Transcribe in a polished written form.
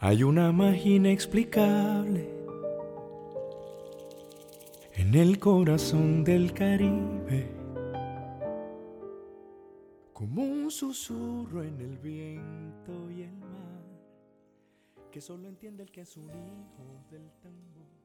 Hay una magia inexplicable en el corazón del Caribe, como un susurro en el viento y el mar, que solo entiende el que es un hijo del tambor.